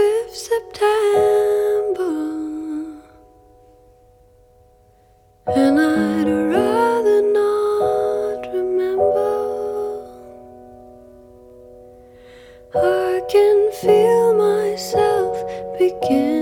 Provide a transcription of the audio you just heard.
if September, and I'd rather not remember. I can feel myself begin